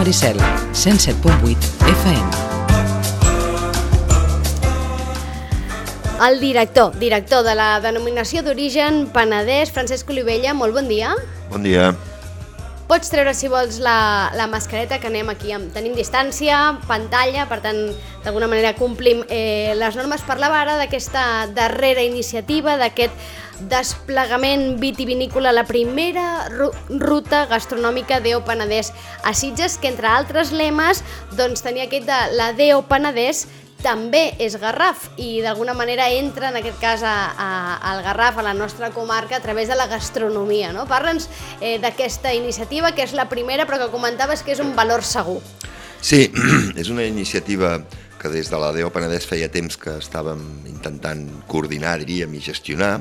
Maricel, 107.8 FM. El director de la denominació d'origen Penedès, Francesc Olivella, molt bon dia. Bon dia. Pots treure, si vols, la mascareta, que anem aquí. Tenim distància, pantalla, per tant, d'alguna manera complim les normes. Parlava ara d'aquesta darrera iniciativa, d'aquest desplegament vitivinícola, la primera ruta gastronòmica d'EO Penedès a Sitges, que entre altres lemes doncs, tenia aquest de la d'EO Penedès també és Garraf i d'alguna manera entra en aquest cas al Garraf, a la nostra comarca, a través de la gastronomia, no? Parla'ns d'aquesta iniciativa, que és la primera, però que comentaves que és un valor segur. Sí, és una iniciativa que des de la DEO Penedès feia temps que estàvem intentant coordinar, diríem, i gestionar.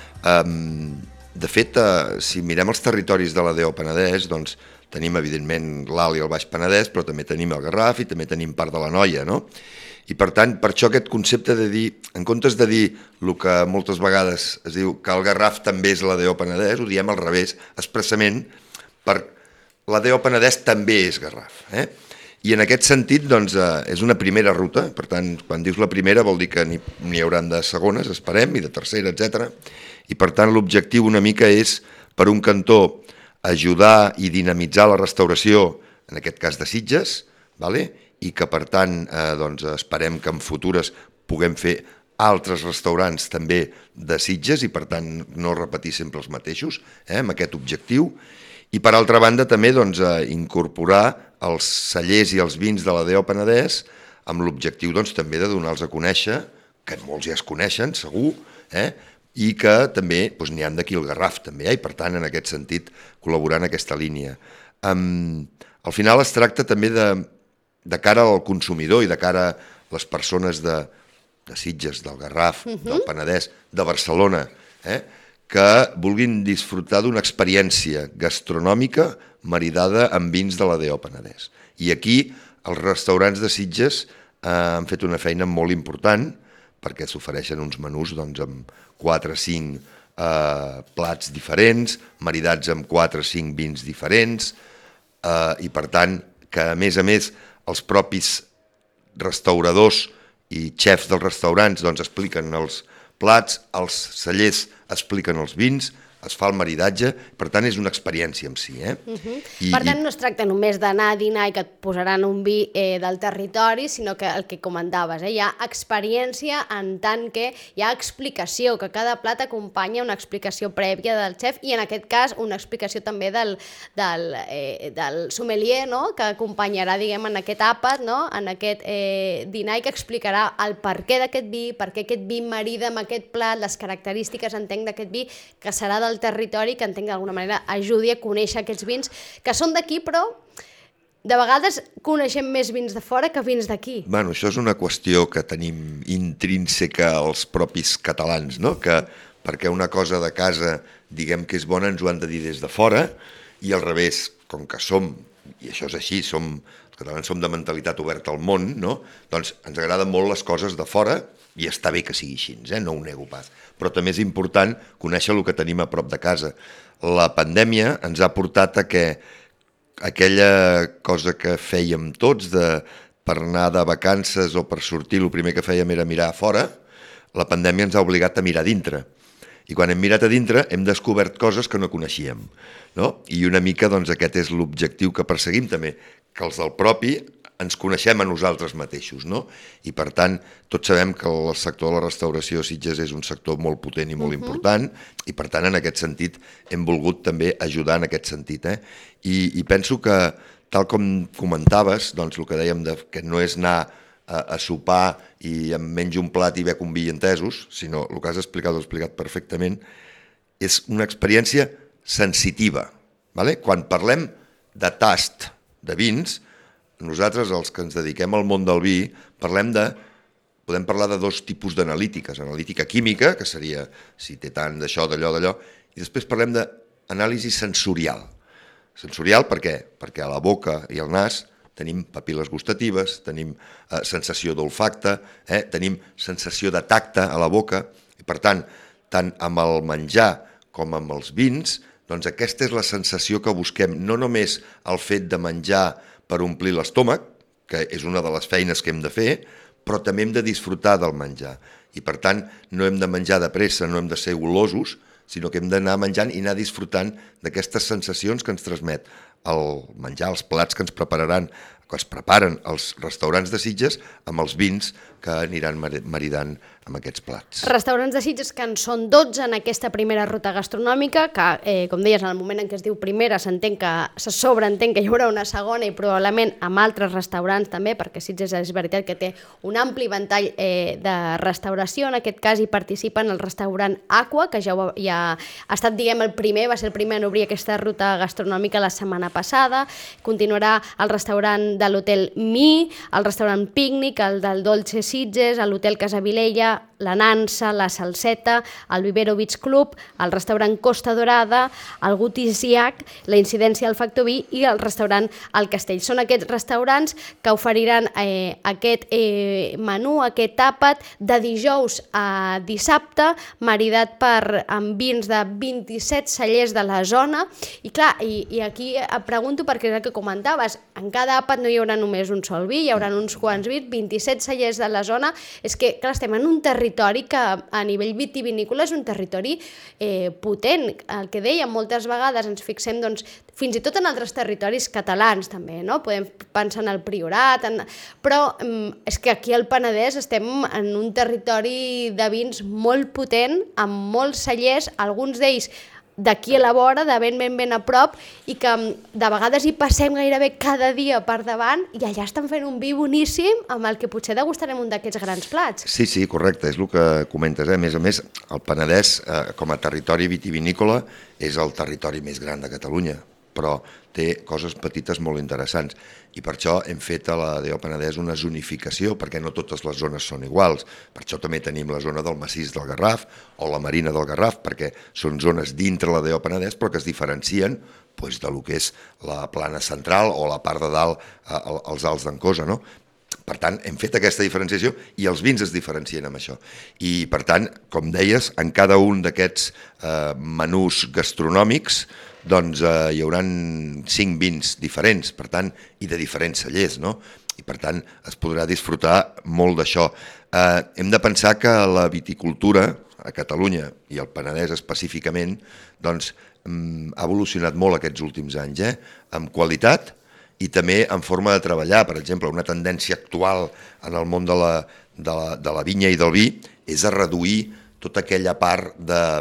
De fet, si mirem els territoris de la DEO Penedès, doncs tenim evidentment l'Alt i el Baix Penedès, però també tenim el Garraf i també tenim part de l'Anoia, no? I per tant, per això aquest concepte de dir, en comptes de dir el que moltes vegades es diu que el Garraf també és la DEO Penedès, ho diem al revés, expressament per la DEO Penedès també és Garraf. I en aquest sentit, doncs, és una primera ruta, per tant, quan dius la primera vol dir que n'hi hauran de segones, esperem, i de tercera, etc. I per tant, l'objectiu una mica és, per un cantó, ajudar i dinamitzar la restauració, en aquest cas de Sitges, i que per tant doncs, esperem que en futures puguem fer altres restaurants també de Sitges i per tant no repetir sempre els mateixos, amb aquest objectiu. I per altra banda també doncs, incorporar els cellers i els vins de la DEO Penedès amb l'objectiu doncs, també de donar-los a conèixer, que molts ja es coneixen segur, i que també doncs, n'hi ha d'aquí el Garraf també, i per tant en aquest sentit col·laborar en aquesta línia. Al final es tracta també de cara al consumidor i de cara a les persones de Sitges, del Garraf, del Penedès, de Barcelona, que vulguin disfrutar d'una experiència gastronòmica maridada amb vins de la DEO Penedès. I aquí els restaurants de Sitges han fet una feina molt important perquè s'ofereixen uns menús doncs, amb 4 o 5 plats diferents, maridats amb 4 o 5 vins diferents, i per tant que a més els propis restauradors i xefs dels restaurants doncs, expliquen els plats, els cellers expliquen els vins, es fa el maridatge, per tant és una experiència en si. Per tant no es tracta només d'anar a dinar i que et posaran un vi del territori, sinó que el que comentaves, hi ha experiència en tant que hi ha explicació, que cada plat acompanya una explicació prèvia del xef i en aquest cas una explicació també del sommelier, no? Que acompanyarà diguem en aquest àpat, no? En aquest dinar i que explicarà el perquè d'aquest vi, per què aquest vi marida amb aquest plat, les característiques entenc d'aquest vi, que serà del territori, que entenc d'alguna manera ajudi a conèixer aquests vins que són d'aquí, però de vegades coneixem més vins de fora que vins d'aquí. Bueno, això és una qüestió que tenim intrínseca als propis catalans, no? Que perquè una cosa de casa diguem que és bona ens ho han de dir des de fora i al revés, com que som, i això és així, els catalans som de mentalitat oberta al món, no? Doncs ens agraden molt les coses de fora i està bé que sigui així, no ho nego pas. Però també és important conèixer el que tenim a prop de casa. La pandèmia ens ha portat a que aquella cosa que fèiem tots per anar de vacances o per sortir, el primer que fèiem era mirar a fora, la pandèmia ens ha obligat a mirar a dintre. I quan hem mirat a dintre hem descobert coses que no coneixíem. No? I una mica doncs, aquest és l'objectiu que perseguim també, que els del propi ens coneixem a nosaltres mateixos, no? I per tant, tots sabem que el sector de la restauració a Sitges és un sector molt potent i molt important, i per tant, en aquest sentit, hem volgut també ajudar en aquest sentit. I penso que, tal com comentaves, doncs el que dèiem que no és anar a sopar i em menjo un plat i bec un vi entesos, sinó el que has explicat, ho has explicat perfectament, és una experiència sensitiva. Quan parlem de tast de vins, nosaltres, els que ens dediquem al món del vi, podem parlar de dos tipus d'analítiques. Analítica química, que seria si té tant d'això, d'allò, i després parlem d'anàlisi sensorial. Sensorial per què? Perquè a la boca i al nas tenim papil·les gustatives, tenim sensació d'olfacte, tenim sensació de tacte a la boca, i per tant, tant amb el menjar com amb els vins, doncs aquesta és la sensació que busquem, no només el fet de menjar per omplir l'estómac, que és una de les feines que hem de fer, però també hem de disfrutar del menjar. I per tant, no hem de menjar de pressa, no hem de ser golosos, sinó que hem d'anar menjant i anar disfrutant d'aquestes sensacions que ens transmet el menjar, els plats que ens prepararan, que es preparen als restaurants de Sitges amb els vins que aniran maridant amb aquests plats. Restaurants de Sitges que en són 12 en aquesta primera ruta gastronòmica, que, com deies, en el moment en què es diu primera s'entén que se sobreentén que hi haurà una segona i probablement amb altres restaurants també, perquè Sitges és veritat que té un ampli ventall de restauració. En aquest cas hi participen el restaurant Aqua, que ja ha estat, diguem, el primer, va ser el primer en obrir aquesta ruta gastronòmica la setmana passada. Continuarà el restaurant de l'hotel Mi, el restaurant Pícnic, el del Dolce Sitges, l'hotel Casa Vilella, la Nansa, la Salseta, el Vivero Beach Club, el restaurant Costa Dorada, el Gutis Iac, la Incidència al Factor Vi i el restaurant El Castell. Són aquests restaurants que oferiran aquest menú, aquest àpat de dijous a dissabte, maridat amb vins de 27 cellers de la zona. I clar, i aquí pregunto perquè és el que comentaves, en cada àpat no hi haurà només un sol vi, hi haurà uns quants vins, 27 cellers de la zona. És que, clar, estem en un territori que a nivell vitivinícola és un territori potent. El que dèiem, moltes vegades ens fixem fins i tot en altres territoris catalans també, no? Podem pensar en el Priorat, però és que aquí al Penedès estem en un territori de vins molt potent, amb molts cellers, alguns d'ells d'aquí a la vora, de ben a prop, i que de vegades hi passem gairebé cada dia per davant i allà estan fent un vi boníssim amb el que potser degustarem un d'aquests grans plats. Sí, correcte, és el que comentes. A més, el Penedès, com a territori vitivinícola, és el territori més gran de Catalunya, però té coses petites molt interessants. I per això hem fet a la DO Penedès una zonificació, perquè no totes les zones són iguals. Per això també tenim la zona del Massís del Garraf o la Marina del Garraf, perquè són zones dintre la DO Penedès, però que es diferencien de lo que és la plana central o la part de dalt, els Alts d'en Cosa, no? Per tant, hem fet aquesta diferenciació i els vins es diferencien amb això. I, per tant, com deies, en cada un d'aquests menús gastronòmics hi haurà 5 vins diferents, per tant, i de diferents cellers, no? I, per tant, es podrà disfrutar molt d'això. Hem de pensar que la viticultura a Catalunya, i el Penedès específicament, ha evolucionat molt aquests últims anys, amb qualitat i també en forma de treballar. Per exemple, una tendència actual en el món de la vinya i del vi és a reduir tota aquella part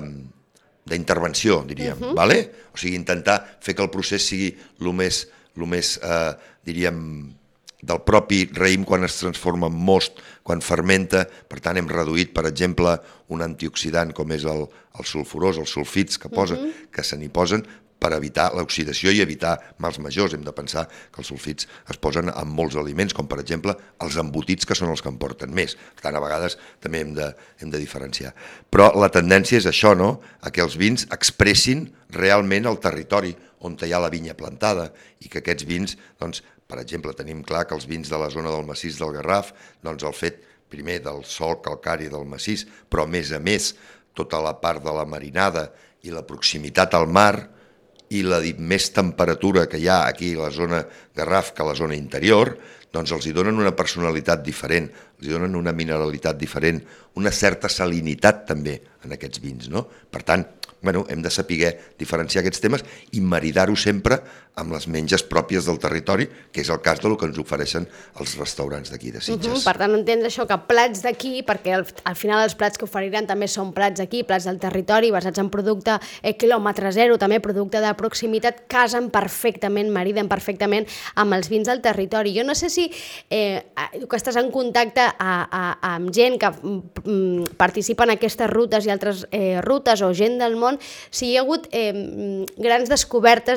d'intervenció, diríem, vale? O sigui, intentar fer que el procés sigui el més, diríem, del propi raïm quan es transforma en most, quan fermenta. Per tant, hem reduït, per exemple, un antioxidant com és el sulfurós, els sulfits que se n'hi posen per evitar l'oxidació i evitar mals majors. Hem de pensar que els sulfits es posen en molts aliments, com per exemple els embotits, que són els que en porten més. Per tant, a vegades també hem de diferenciar. Però la tendència és això, no?, a que els vins expressin realment el territori on hi ha la vinya plantada i que aquests vins, per exemple, tenim clar que els vins de la zona del Massís del Garraf, el fet primer del sòl calcari del massís, però a més tota la part de la marinada i la proximitat al mar i la més temperatura que hi ha aquí a la zona Garraf que a la zona interior, els hi donen una personalitat diferent, els hi donen una mineralitat diferent, una certa salinitat també en aquests vins, no? Per tant, hem de saber diferenciar aquests temes i maridar-ho sempre amb les menges pròpies del territori, que és el cas del que ens ofereixen els restaurants d'aquí de Sitges. Per tant, entendre això, que plats d'aquí, perquè al final els plats que oferiran també són plats d'aquí, plats del territori, basats en producte quilòmetre zero, també producte de proximitat, casen perfectament, mariden perfectament amb els vins del territori. Jo no sé si que estàs en contacte amb gent que participa en aquestes rutes i altres rutes o gent del món, si hi ha hagut grans descobertes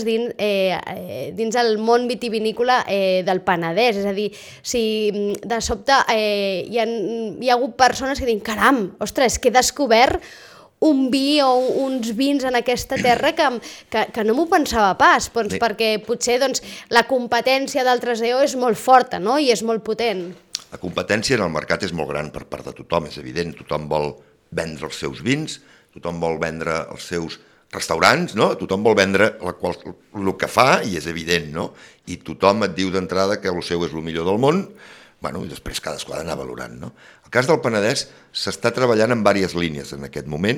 dins el món vitivinícola del Penedès. És a dir, si de sobte hi ha hagut persones que diuen, caram, ostres, que he descobert un vi o uns vins en aquesta terra que no m'ho pensava pas, perquè potser la competència d'altres EO és molt forta, no?, i és molt potent. La competència en el mercat és molt gran per part de tothom, és evident. Tothom vol vendre els seus vins, tothom vol vendre els seus restaurants, no? Tothom vol vendre el que fa i és evident, no? I tothom et diu d'entrada que el seu és el millor del món, bueno, i després cadascú ha d'anar valorant, no? El cas del Penedès s'està treballant en diverses línies en aquest moment.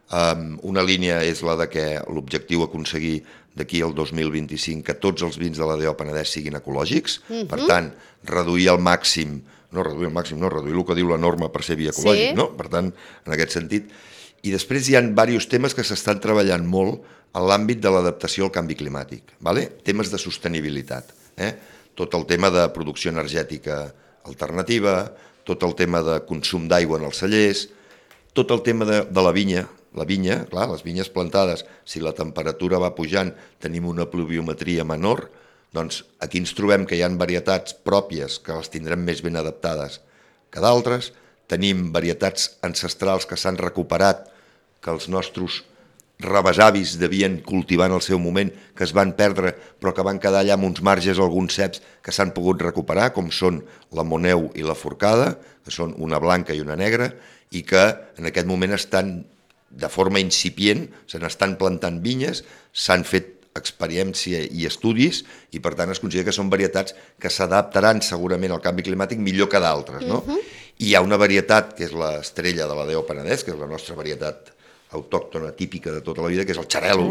Una línia és la de que l'objectiu aconseguir d'aquí al 2025 que tots els vins de la DO Penedès siguin ecològics, per tant, reduir el màxim, reduir el que diu la norma per ser vi ecològic, no? Per tant, en aquest sentit. I després hi ha diversos temes que s'estan treballant molt en l'àmbit de l'adaptació al canvi climàtic, temes de sostenibilitat, tot el tema de producció energètica alternativa, tot el tema de consum d'aigua en els cellers, tot el tema de la vinya, clar, les vinyes plantades, si la temperatura va pujant, tenim una pluviometria menor, doncs aquí ens trobem que hi ha varietats pròpies que les tindrem més ben adaptades que d'altres, tenim varietats ancestrals que s'han recuperat, que els nostres rebesavis devien cultivar en el seu moment, que es van perdre, però que van quedar allà amb uns marges, alguns ceps que s'han pogut recuperar, com són la Moneu i la Forcada, que són una blanca i una negra, i que en aquest moment estan de forma incipient, se n'estan plantant vinyes, s'han fet experiència i estudis, i per tant es considera que són varietats que s'adaptaran segurament al canvi climàtic millor que d'altres, no? I hi ha una varietat, que és l'estrella de la DO Penedès, que és la nostra varietat autòctona típica de tota la vida, que és el xarel·lo,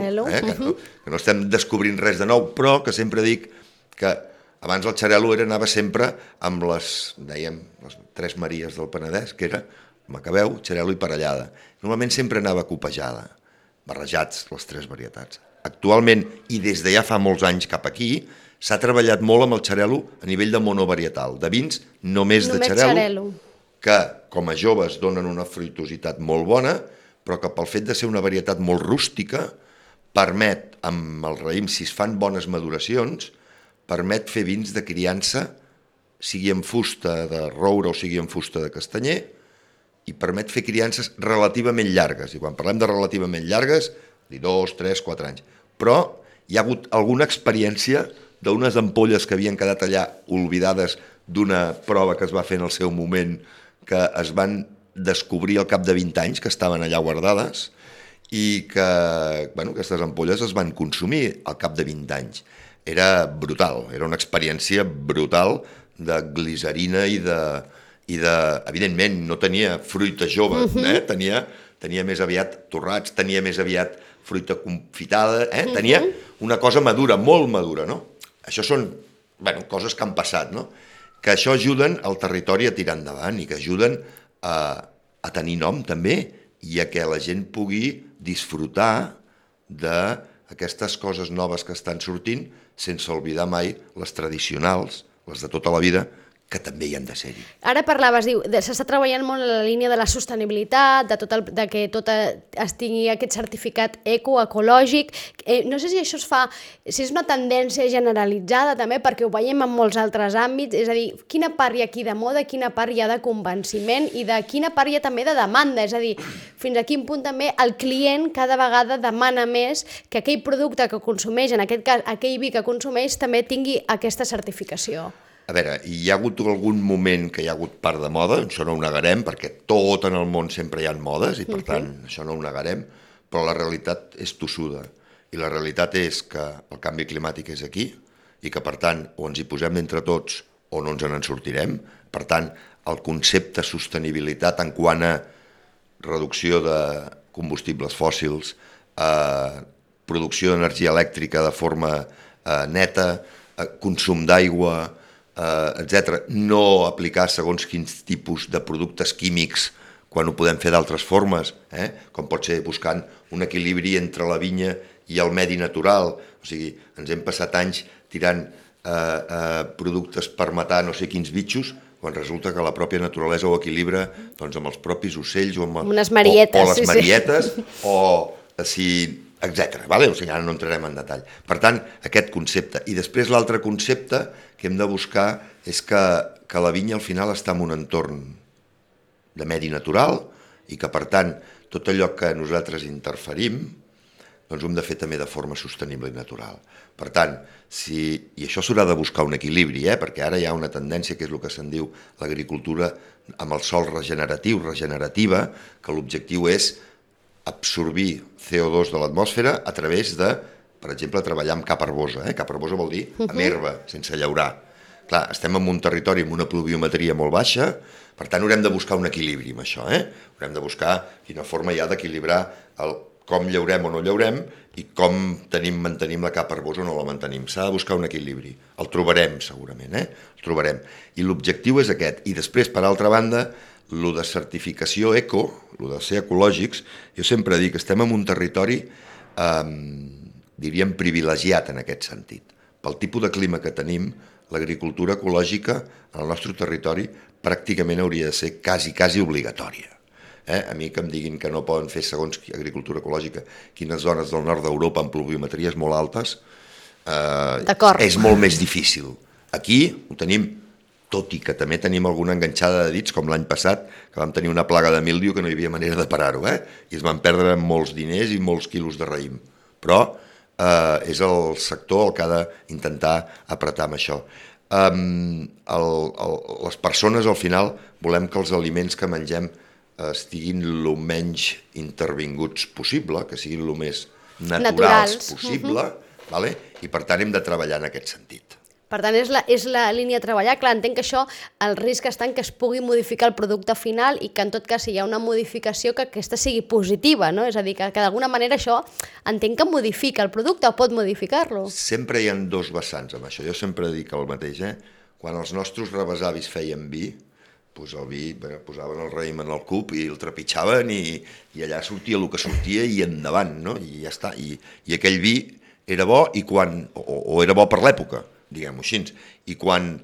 que no estem descobrint res de nou, però que sempre dic que abans el xarel·lo anava sempre amb dèiem, les tres Maries del Penedès, que era Macabeu, xarel·lo i parellada. Normalment sempre anava copejada, barrejats les tres varietats. Actualment, i des de ja fa molts anys cap aquí, s'ha treballat molt amb el xarel·lo a nivell de monovarietal, de vins només de xarel·lo, que com a joves donen una fruitositat molt bona, però que pel fet de ser una varietat molt rústica, permet, amb el raïm, si es fan bones maduracions, permet fer vins de criança, sigui en fusta de roure o sigui en fusta de castanyer, i permet fer criances relativament llargues. I quan parlem de relativament llargues, 2, 3, 4 anys. Però hi ha hagut alguna experiència d'unes ampolles que havien quedat allà oblidades d'una prova que es va fer en el seu moment, que es van descobrir al cap de 20 anys que estaven allà guardades i que aquestes ampolles es van consumir al cap de 20 anys. Era brutal, era una experiència brutal de glicerina i de evidentment, no tenia fruita jove, tenia més aviat torrats, tenia més aviat fruita confitada, tenia una cosa madura, molt madura, no? Això són coses que han passat, no? Que això ajuden al territori a tirar endavant i que ajuden a tenir nom també i a que la gent pugui disfrutar d'aquestes coses noves que estan sortint sense oblidar mai les tradicionals, les de tota la vida, que també hi han de ser-hi. Ara parlaves, s'està treballant molt en la línia de la sostenibilitat, de que tot es tingui aquest certificat ecològic. No sé si això si és una tendència generalitzada també, perquè ho veiem en molts altres àmbits, és a dir, quina part hi ha aquí de moda, quina part hi ha de convenciment i de quina part hi ha també de demanda, és a dir, fins a quin punt també el client cada vegada demana més que aquell producte que consumeix, en aquest cas aquell vi que consumeix, també tingui aquesta certificació. A veure, hi ha hagut algun moment que hi ha hagut part de moda, això no ho negarem, perquè tot en el món sempre hi ha modes i per tant això no ho negarem, però la realitat és tossuda i la realitat és que el canvi climàtic és aquí i que per tant o ens hi posem entre tots o no ens en sortirem. Per tant, el concepte sostenibilitat en quant a reducció de combustibles fòssils, producció d'energia elèctrica de forma neta, consum d'aigua, etc. No aplicar segons quins tipus de productes químics quan ho podem fer d'altres formes, com pot ser buscant un equilibri entre la vinya i el medi natural. O sigui, ens hem passat anys tirant productes per matar no sé quins bitxos, quan resulta que la pròpia naturalesa ho equilibra amb els propis ocells o les marietes, etc. O sigui, ara no entrarem en detall. Per tant, aquest concepte. I després l'altre concepte que hem de buscar és que la vinya al final està en un entorn de medi natural i que, per tant, tot allò que nosaltres interferim doncs ho hem de fer també de forma sostenible i natural. Per tant, i això s'haurà de buscar un equilibri, perquè ara hi ha una tendència que és el que se'n diu l'agricultura amb el sòl regenerativa, que l'objectiu és absorbir CO2 de l'atmosfera a través de, per exemple, treballar amb capa herbosa. Capa herbosa vol dir amb herba, sense llaurar. Clar, estem en un territori amb una pluviometria molt baixa, per tant haurem de buscar un equilibri amb això. Haurem de buscar quina forma hi ha d'equilibrar com llaurem o no llaurem i com mantenim la capa herbosa o no la mantenim. S'ha de buscar un equilibri. El trobarem, segurament, el trobarem. I l'objectiu és aquest. I després, per altra banda, lo de certificació eco, lo de ser ecològics, jo sempre dic que estem en un territori, diríem, privilegiat en aquest sentit. Pel tipus de clima que tenim, l'agricultura ecològica en el nostre territori pràcticament hauria de ser quasi obligatòria. A mi que em diguin que no poden fer segons agricultura ecològica quines zones del nord d'Europa amb pluviometries molt altes, és molt més difícil. Aquí ho tenim, tot i que també tenim alguna enganxada de dits, com l'any passat, que vam tenir una plaga de míldiu que no hi havia manera de parar-ho, i es van perdre molts diners i molts quilos de raïm. Però és el sector el que ha d'intentar apretar amb això. Les persones, al final, volem que els aliments que mengem estiguin el menys intervinguts possible, que siguin el més naturals possible, i per tant hem de treballar en aquest sentit. Per tant, és la línia a treballar. Clar, entenc que això, el risc està en que es pugui modificar el producte final i que en tot cas si hi ha una modificació que aquesta sigui positiva, no? És a dir, que d'alguna manera això entenc que modifica el producte o pot modificar-lo. Sempre hi ha dos vessants amb això. Jo sempre dic el mateix, Quan els nostres rebesavis feien vi, doncs el vi, posaven el raïm en el cub i el trepitjaven i allà sortia el que sortia i endavant, no? I ja està. I aquell vi era bo o era bo per l'època, diguem-ho així. I quan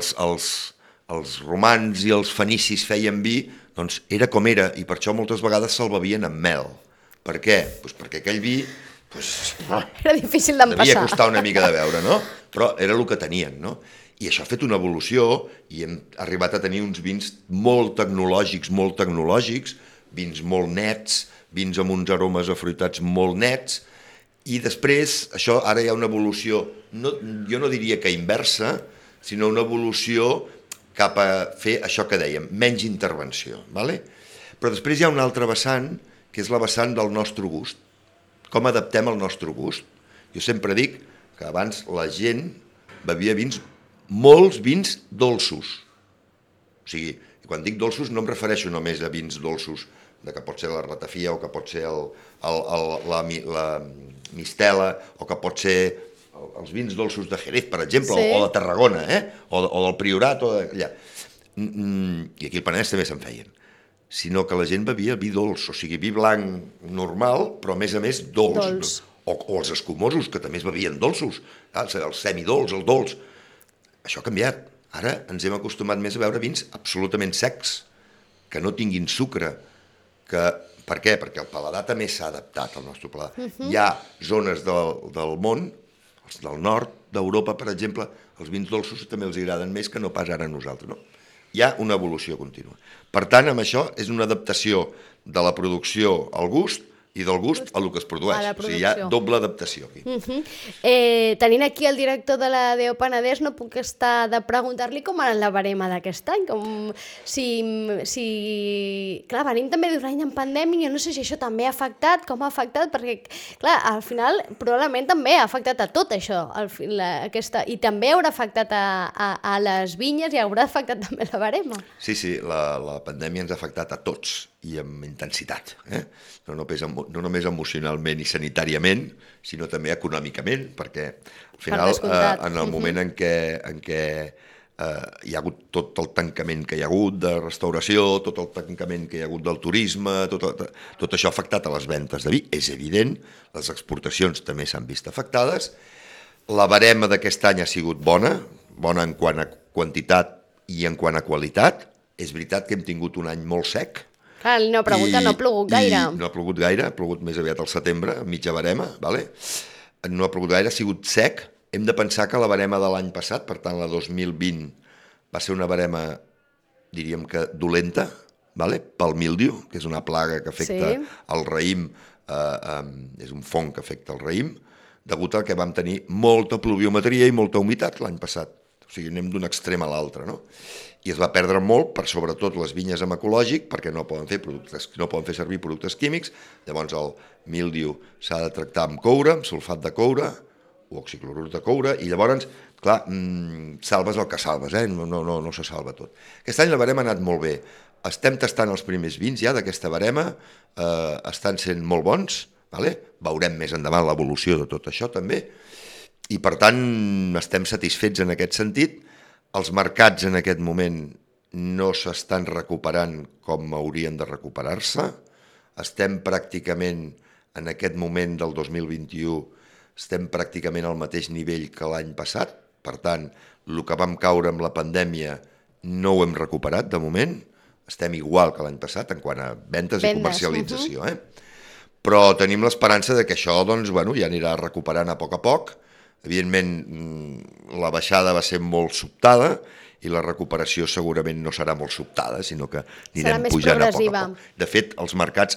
els romans i els fenicis feien vi, doncs era com era, i per això moltes vegades se'l bevien amb mel. Per què? Doncs perquè aquell vi era difícil d'empassar. Devia costar una mica de beure, no? Però era el que tenien, no? I això ha fet una evolució i hem arribat a tenir uns vins molt tecnològics, vins molt nets, vins amb uns aromes afruitats molt nets, i després, això ara hi ha una evolució, jo no diria que inversa, sinó una evolució cap a fer això que dèiem, menys intervenció. Però després hi ha un altre vessant, que és la vessant del nostre gust. Com adaptem el nostre gust? Jo sempre dic que abans la gent bevia molts vins dolços. O sigui, quan dic dolços no em refereixo només a vins dolços, que pot ser la ratafia o que pot ser la mistela o que pot ser els vins dolços de Jerez, per exemple, o de Tarragona, o del Priorat, o d'allà. I aquí al Penedès també se'n feien. Sinó que la gent bevia vi dolç, o sigui, vi blanc normal, però a més dolç. O els escumosos, que també es bevien dolços, el semidolç, el dolç. Això ha canviat. Ara ens hem acostumat més a beure vins absolutament secs, que no tinguin sucre. Per què? Perquè el paladar també s'ha adaptat al nostre paladar. Hi ha zones del món, els del nord d'Europa, per exemple, els vins dolços també els agraden més que no pas ara a nosaltres. Hi ha una evolució contínua. Per tant, amb això és una adaptació de la producció al gust i del gust a el que es produeix. O sigui, hi ha doble adaptació aquí. Tenint aquí el director de la DO Penedès, no puc estar de preguntar-li com era la barema d'aquest any. Clar, venim també d'un any en pandèmia, jo no sé si això també ha afectat, com ha afectat, perquè, clar, al final probablement també ha afectat a tot això, i també haurà afectat a les vinyes i haurà afectat també la barema. Sí, la pandèmia ens ha afectat a tots i amb intensitat, no només emocionalment i sanitàriament, sinó també econòmicament, perquè al final, en el moment en què hi ha hagut tot el tancament que hi ha hagut de restauració, tot el tancament que hi ha hagut del turisme, tot això ha afectat a les ventes de vi, és evident, les exportacions també s'han vist afectades, la barema d'aquest any ha sigut bona en quant a quantitat i en quant a qualitat, és veritat que hem tingut un any molt sec. Clar, no ha plogut gaire. No ha plogut gaire, ha plogut més aviat al setembre, a mitja barema, no ha plogut gaire, ha sigut sec. Hem de pensar que la barema de l'any passat, per tant la 2020, va ser una barema, diríem que dolenta, pel míldiu, que és una plaga que afecta el raïm, és un fong que afecta el raïm, degut al que vam tenir molta pluviometria i molta humitat l'any passat. O sigui, anem d'un extrem a l'altre, no? i es va perdre molt per sobretot les vinyes amb ecològic, perquè no poden fer servir productes químics. Llavors el míldiu s'ha de tractar amb coure, amb sulfat de coure o oxiclorur de coure, i llavors, clar, salves el que salves, no se salva tot. Aquest any la barema ha anat molt bé. Estem tastant els primers vins ja d'aquesta barema, estan sent molt bons, veurem més endavant l'evolució de tot això també, i per tant estem satisfets en aquest sentit. Els mercats en aquest moment no s'estan recuperant com haurien de recuperar-se. Estem pràcticament, en aquest moment del 2021, estem pràcticament al mateix nivell que l'any passat. Per tant, el que vam caure amb la pandèmia no ho hem recuperat de moment. Estem igual que l'any passat en quant a ventes i comercialització. Però tenim l'esperança de que això ja anirà recuperant a poc. Evidentment, la baixada va ser molt sobtada i la recuperació segurament no serà molt sobtada, sinó que anirem pujant a poc. De fet, els mercats,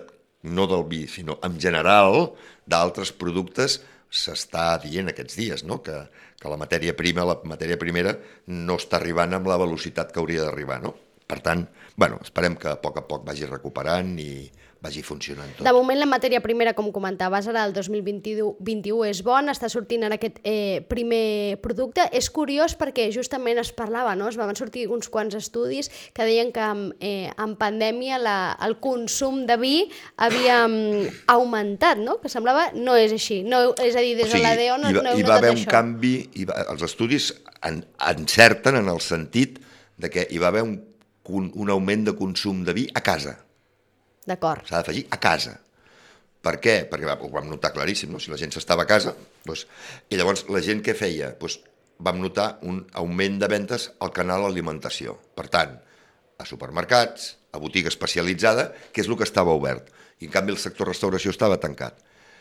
no del vi, sinó en general, d'altres productes, s'està dient aquests dies que la matèria primera no està arribant amb la velocitat que hauria d'arribar. Per tant, esperem que a poc vagi recuperant i vagi funcionant tot. De moment la matèria primera, com comentaves, ara el 2021 és bon, està sortint en aquest primer producte. És curiós perquè justament es parlava, es van sortir uns quants estudis que deien que en pandèmia el consum de vi havia augmentat, que semblava no és així. És a dir, des de l'ADO no heu notat això. Hi va haver un canvi, els estudis encerten en el sentit de que hi va haver un augment de consum de vi a casa. D'acord. S'ha d'afegir a casa. Per què? Perquè ho vam notar claríssim, si la gent s'estava a casa, i llavors la gent què feia? Vam notar un augment de ventes al canal alimentació. Per tant, a supermercats, a botiga especialitzada, que és el que estava obert. I en canvi el sector restauració estava tancat.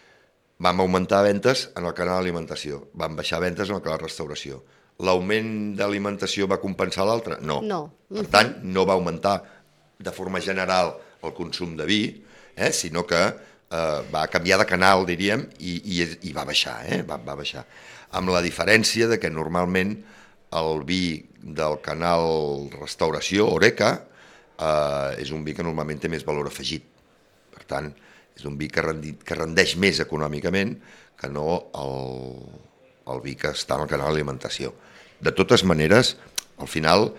Vam augmentar ventes en el canal alimentació, vam baixar ventes en el canal restauració. L'augment d'alimentació va compensar l'altre? No. Per tant, no va augmentar de forma general el consum de vi, sinó que va canviar de canal, diríem, i va baixar, va baixar. Amb la diferència de que normalment el vi del canal restauració, Oreca, és un vi que normalment té més valor afegit. Per tant, és un vi que rendeix més econòmicament que no el vi que està en el canal d'alimentació. De totes maneres, al final,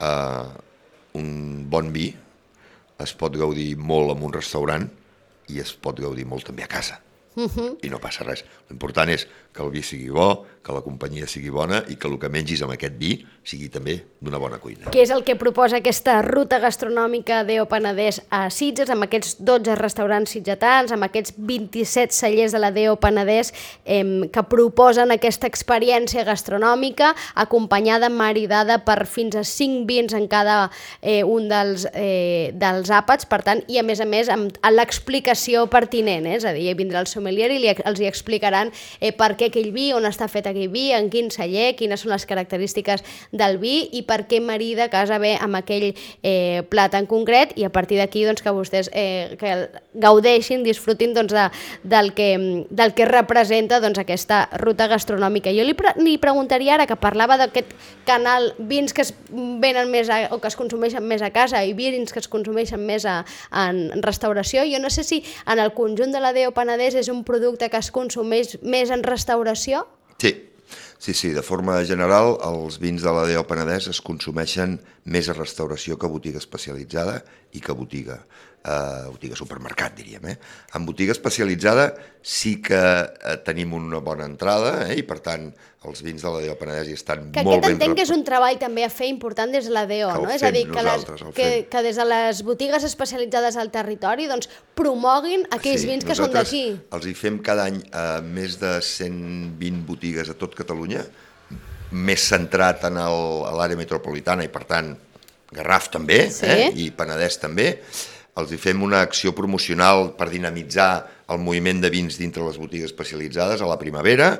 un bon vi es pot gaudir molt en un restaurant i es pot gaudir molt també a casa. I no passa res. L'important és que el vi sigui bo, que la companyia sigui bona i que el que mengis amb aquest vi sigui també d'una bona cuina. Què és el que proposa aquesta ruta gastronòmica d'EO Penedès a Sitges, amb aquests 12 restaurants sitgetans, amb aquests 27 cellers de la DEO Penedès que proposen aquesta experiència gastronòmica acompanyada, maridada per fins a 5 vins en cada un dels àpats, per tant, i a més amb l'explicació pertinent, és a dir, vindrà el sommelier i els hi explicaran per què aquell vi, on està fet aquell vi, en quin celler, quines són les característiques del vi i per què marida casa bé amb aquell plat en concret, i a partir d'aquí que vostès que gaudeixin, disfrutin del que representa aquesta ruta gastronòmica. Jo li preguntaria ara, que parlava d'aquest canal, vins que es venen més o que es consumeixen més a casa i vins que es consumeixen més en restauració. Jo no sé si en el conjunt de la DEO Penedès és un producte que es consumeix més en restauració? Sí, de forma general els vins de la DEO Penedès es consumeixen més a restauració que a botiga especialitzada i que a botiga supermercat, diríem. En botiga especialitzada sí que tenim una bona entrada i per tant els vins de la DEO Penedès hi estan molt ben... Que aquest entenc que és un treball també a fer important des de la DEO, no? És a dir, que des de les botigues especialitzades al territori promoguin aquells vins que són d'aquí. Els hi fem cada any a més de 120 botigues a tot Catalunya, més centrat en l'àrea metropolitana i per tant Garraf també i Penedès també. Els hi fem una acció promocional per dinamitzar el moviment de vins dintre les botigues especialitzades a la primavera,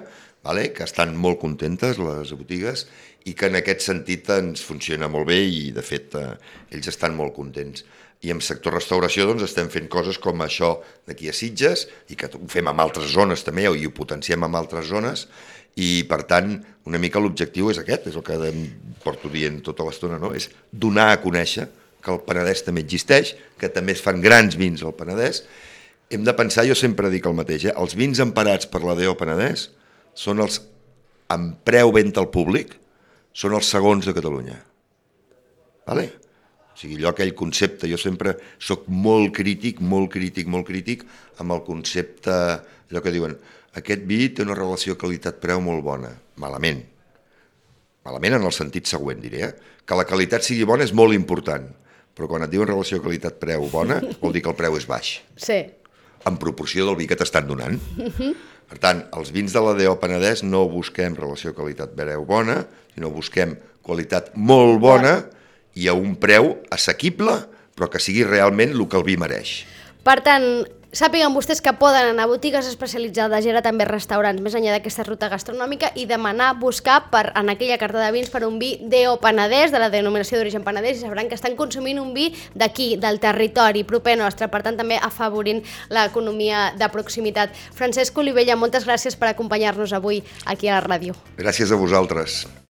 que estan molt contentes, les botigues, i que en aquest sentit ens funciona molt bé i, de fet, ells estan molt contents. I en sector restauració doncs, estem fent coses com això d'aquí a Sitges, i que ho fem en altres zones també, i ho potenciem en altres zones, i, per tant, una mica l'objectiu és aquest, és el que porto dient tota l'estona, no? És donar a conèixer que el Penedès també existeix, que també es fan grans vins al Penedès. Hem de pensar, jo sempre dic el mateix, els vins emparats per la DO Penedès són els, amb preu venda al públic, són els segons de Catalunya. Vale? O sigui, allò, aquell concepte, jo sempre sóc molt crític amb el concepte, allò que diuen, aquest vi té una relació qualitat-preu molt bona. Malament. Malament en el sentit següent, diré. Que la qualitat sigui bona és molt important, però quan et diuen relació qualitat-preu bona, vol dir que el preu és baix. Sí. En proporció del vi que t'estan donant. Per tant, els vins de la DO Penedès no busquem relació qualitat-preu bona, sinó busquem qualitat molt bona i a un preu assequible, però que sigui realment el que el vi mereix. Per tant, sàpiguen vostès que poden anar a botigues especialitzades i ara també restaurants més enllà d'aquesta ruta gastronòmica i demanar, buscar en aquella carta de vins per un vi DO Penedès, de la denominació d'origen Penedès, i sabran que estan consumint un vi d'aquí, del territori proper nostre, per tant també afavorint l'economia de proximitat. Francesc Olivella, moltes gràcies per acompanyar-nos avui aquí a la ràdio. Gràcies a vosaltres.